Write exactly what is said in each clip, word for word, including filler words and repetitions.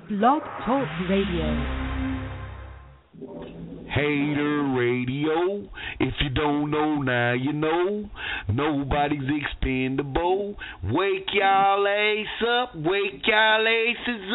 Blog Talk Radio. Hater Radio. If you don't know, now you know. Nobody's expendable. Wake y'all ace up. Wake y'all aces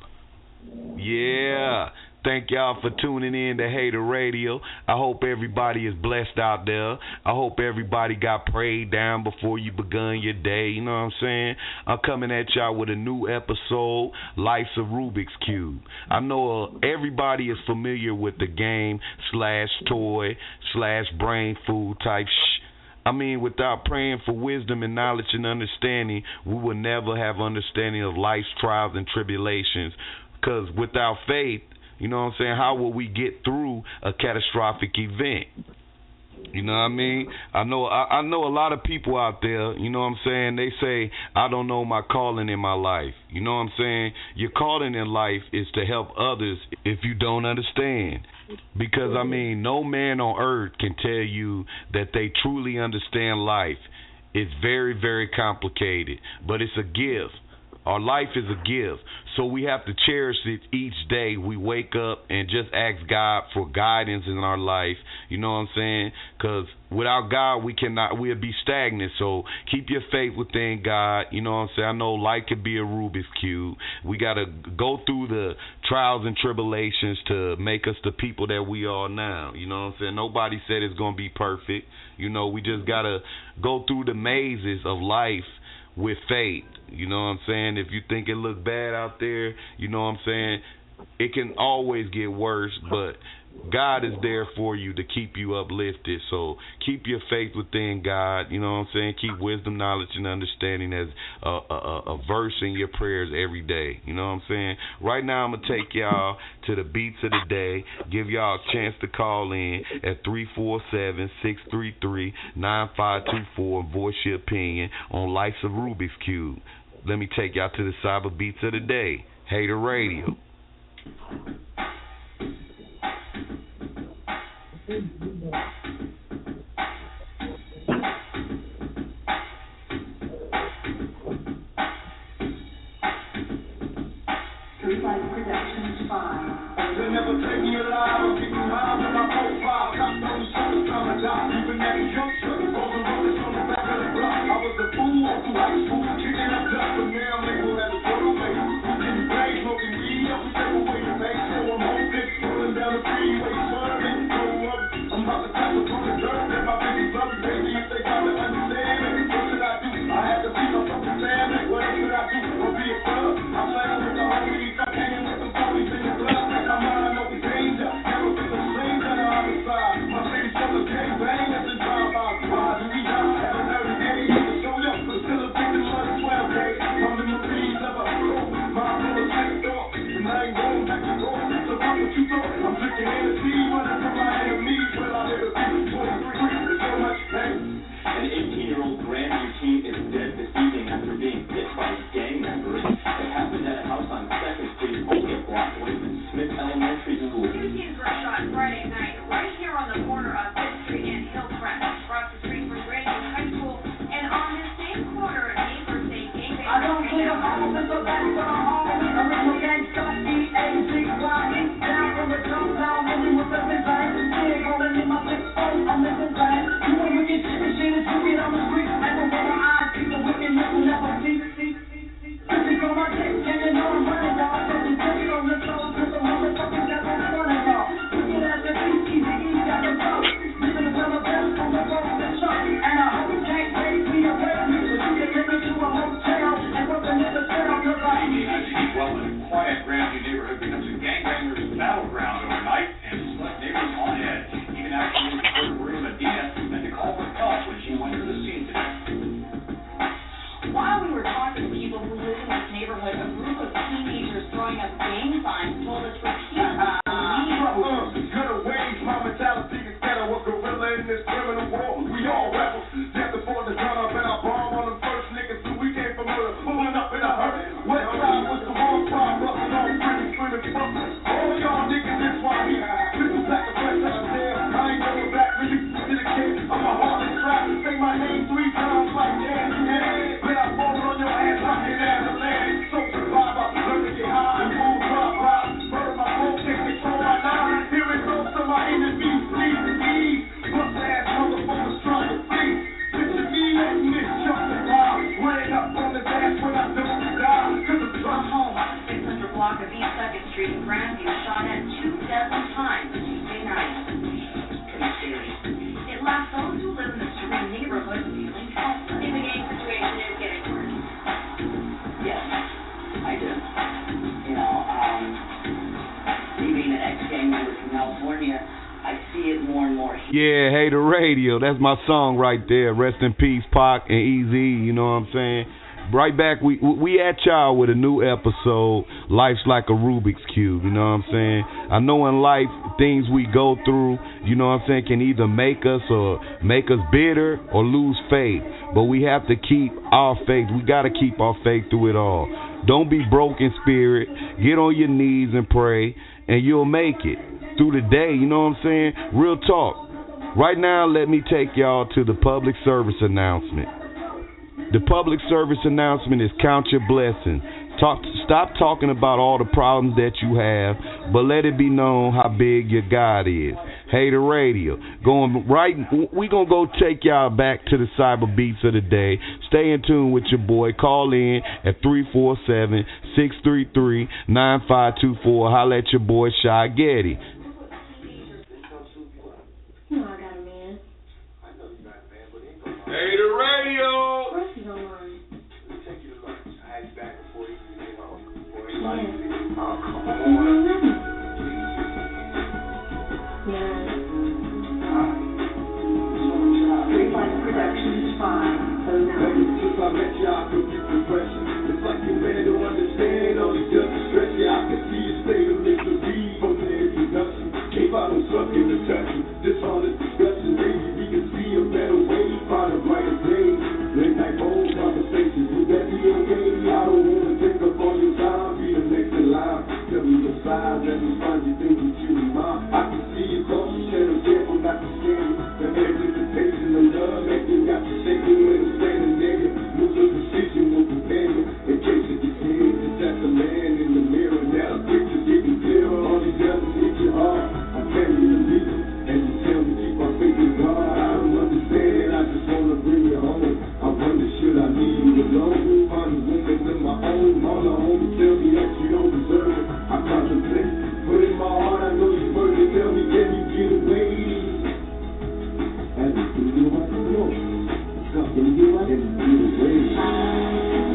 up. Yeah. Thank y'all for tuning in to Hater Radio. I hope everybody is blessed out there. I hope everybody got prayed down before you begun your day. You know what I'm saying? I'm coming at y'all with a new episode, Life's a Rubik's Cube. I know uh, everybody is familiar with the game slash toy slash brain food type shh. I mean, without praying for wisdom and knowledge and understanding, we will never have understanding of life's trials and tribulations. Because without faith, you know what I'm saying, how will we get through a catastrophic event? You know what I mean? I know I, I know a lot of people out there, you know what I'm saying, they say, I don't know my calling in my life. You know what I'm saying? Your calling in life is to help others if you don't understand. Because, I mean, no man on earth can tell you that they truly understand life. It's very, very complicated, but it's a gift. Our life is a gift, so we have to cherish it each day. We wake up and just ask God for guidance in our life. You know what I'm saying? Because without God, we cannot. We'll be stagnant. So keep your faith within God. You know what I'm saying? I know life could be a Rubik's Cube. We got to go through the trials and tribulations to make us the people that we are now. You know what I'm saying? Nobody said it's going to be perfect. You know, we just got to go through the mazes of life with faith. You know what I'm saying? If you think it look bad out there, you know what I'm saying, it can always get worse, but God is there for you to keep you uplifted. So keep your faith within God. You know what I'm saying? Keep wisdom, knowledge, and understanding as a, a, a verse in your prayers every day. You know what I'm saying? Right now I'm going to take y'all to the beats of the day. Give y'all a chance to call in at three four seven, six three three, nine five two four and voice your opinion on Life's a Rubik's Cube. Let me take y'all to the cyber beats of the day. Hater Radio. Productions five. They never take me alive. I'm getting miles on my profile. Cops on the shoulders trying to die. Even as a youngster, rolling rollers on the back of the block. I was a fool all through high school, kicking up dust, but now I'm labeled as a photo maker. Getting paid, smoking weed, every step away to pay. So I'm homesick, rolling down the freeway, swerving, go up. I'm about to tap up on the dirt that my bitches love me, baby. If they got to understand me, what should I do? I had to beat my fucking family. What should I do? Or be a thug? I'm playing with the homies, I'm hanging with the police in the club. My mind know the danger, never been a stranger to the other side. My city's full of gangbangers and drive-bys. Why do we die? Have a nervy day to show you, but still a victim of the twelve days. I'm the Marines of a road, mind full of sick thoughts, and I ain't going back to road. So fuck what you thought. I'm drinking Hennessy, running from my enemies. Well, I live at twenty-three, there's so much pain. An eighteen-year-old Grandview teen is dead this evening after being hit by gang members. It happened at a house on second Street, only a block away from Smith Elementary School. Two teens were shot Friday night right here on the corner of fifth Street and Hillcrest, across the street from Grandview High School. And on this same corner, neighbors say gangbangers. I don't care how I'm so bad for all. Original gangsta, E A G Y E. Down from the jump down, really with the design. Still rolling in my big phone, I'm living bad. You ain't with your shit, machine is stupid on the street. And before my eyes, people wickedness will never see. This is on my dick, and you know I'm running, dog. So we put it on your soul, cause the motherfuckers that don't want it, dog. Wicked as the beat, easy, easy, got the top. Living the well of best on the road, the truck. And I hope you can't take me away, so you can take me to a hotel. And put the nigga set on your body. Well, in a quiet Grandview neighborhood becomes a gangbangers battleground overnight, and it's left neighbors on edge. Even after we reported Maria Medina had to call for help when she went to the scene today. While we were talking to people who live in this neighborhood, a group of teenagers throwing up gang signs told us repeatedly. Good ways, my mentality is better. A gorilla in this criminal war. We all rebels. Death before the gun up and I bomb on the first niggas who we came from murder. Pulling up in a hurry. West side was the wrong crowd. Busting on pretty screaming fuck. All y'all niggas, that's why he people black the fresh out of there. I ain't going back when you to the kid. I'm a hard trap. Say my name three times like damn you head. But I fall on your ass, I hit out of land. So survive, I learn to get high and move up. Street in Grandview shot at two dozen times Tuesday night. Pretty serious. It left those who live in the Serene neighborhood feeling helpless. The gang situation is getting worse. Yes, I do. You know, um, me being an ex-gang member from California, I see it more and more. Yeah, Hater Radio. That's my song right there. Rest in peace, Pac and Eazy. You know what I'm saying? Right back, we we at y'all with a new episode. Life's like a Rubik's Cube. You know what I'm saying? I know in life, things we go through, you know what I'm saying, can either make us or make us bitter or lose faith. But we have to keep our faith. We got to keep our faith through it all. Don't be broke in spirit. Get on your knees and pray, and you'll make it through the day. You know what I'm saying? Real talk. Right now, let me take y'all to the public service announcement. The public service announcement is count your blessings. Talk, stop talking about all the problems that you have, but let it be known how big your God is. Hater Radio. Going right, we gonna go take y'all back to the cyber beats of the day. Stay in tune with your boy. Call in at three four seven, six three three, nine five two four. Holla at your boy Shy Getty. You know I got a man. Hater Radio. Of course he's online. Yeah. Oh, come He's doing on. nothing. Yeah. Three Life Productions five oh nine. Since I met you, I feel deep depression. It's like your man don't understand all he does is stress you. I can see your state of misery from the introduction. Came out on something to touch you. This honest discussion, maybe we can see a better way, find a brighter day. Late night phone conversations, would that be okay? I don't wanna take up all your time, be the next in line. Tell me your size, let me find you things that you remind. I can see you close, you said I'm careful not to scare you. The anticipation of love, make you got to shake you when I'm standing there. Move the precision with companion, in case you get scared. Just as a man in the mirror, now the picture's getting clearer. All he does is hit your heart. I tell you to leave it, and you tell me keep my faith in God. I don't understand it, I just wanna bring you home. I wonder should I leave you alone? Find a woman of my own. All the homies tell me that you don't deserve it. I contemplate, but in my heart I know you worth it. Tell me can you get away? And if you do what you know, something you want to get away.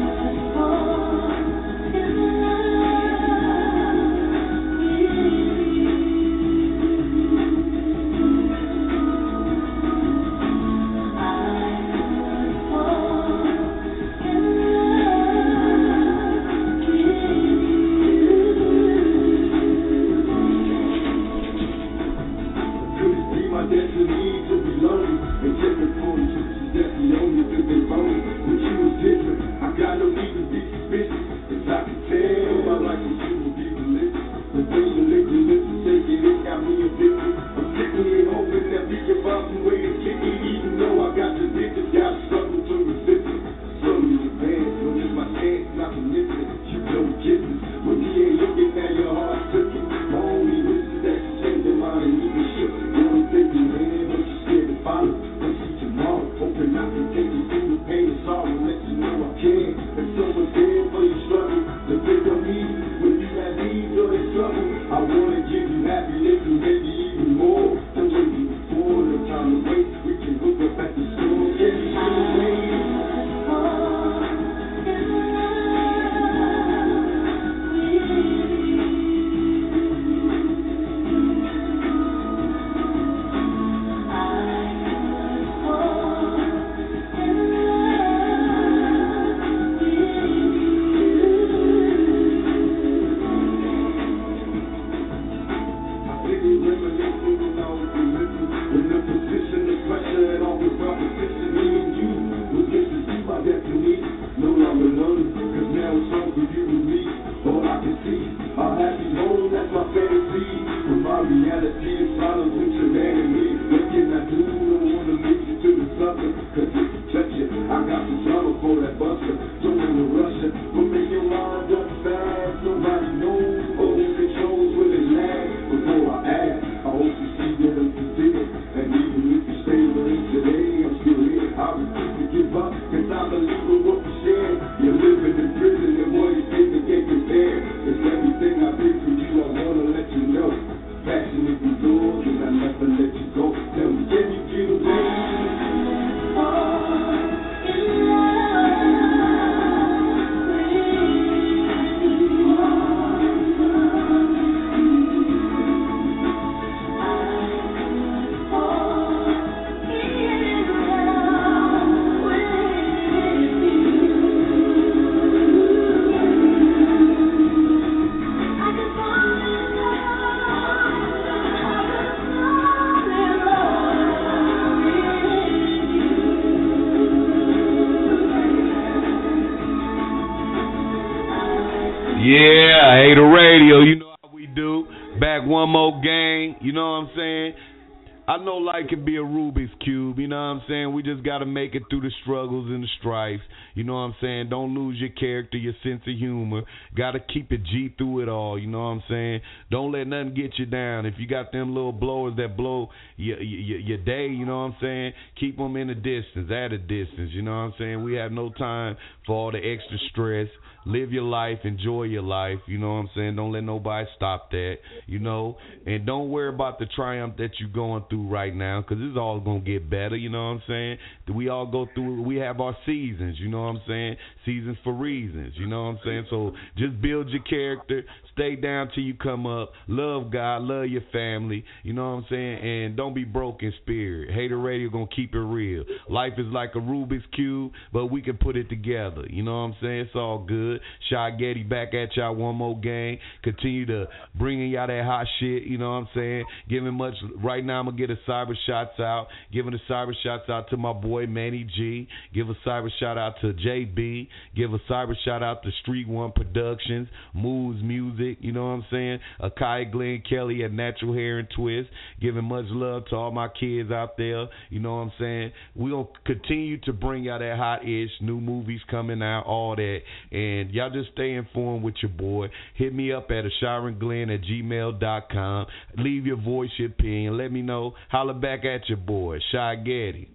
You're living in prison and what you think they can't compare. It's everything I did for you. Hater Radio, you know how we do. Back one more gang, you know what I'm saying? I know life can be a Rubik's Cube, you know what I'm saying? We just got to make it through the struggles and the strifes, you know what I'm saying? Don't lose your character, your sense of humor. Got to keep it G through it all, you know what I'm saying? Don't let nothing get you down. If you got them little blowers that blow your, your, your day, you know what I'm saying? Keep them in a distance, at a distance, you know what I'm saying? We have no time for all the extra stress. Live your life, enjoy your life, you know what I'm saying? Don't let nobody stop that, you know? And don't worry about the triumph that you're going through right now, because it's all going to get better, you know what I'm saying? We all go through, we have our seasons, you know what I'm saying? Seasons for reasons, you know what I'm saying? So just build your character, stay down till you come up, love God, love your family, you know what I'm saying? And don't be broke in spirit. Hater Radio going to keep it real. Life is like a Rubik's Cube, but we can put it together, you know what I'm saying? It's all good. Shy Getty back at y'all one more game. Continue to bringing y'all that hot shit, you know what I'm saying? Giving much, right now I'm going to get a cyber shots out. Giving the cyber shots out to my boy Manny G. Give a cyber shout out to J B. Give a cyber shout out to Street One Productions, Moves Music, you know what I'm saying? Akai Glenn Kelly at Natural Hair and Twist. Giving much love to all my kids out there, you know what I'm saying? We're going to continue to bring y'all that hot ish, new movies coming out, all that. And y'all just stay informed with your boy. Hit me up at Ashiron Glenn at gmail dot com. Leave your voice, your opinion. Let me know. Holler back at your boy, Shy Getty.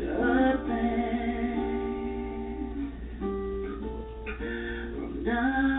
Down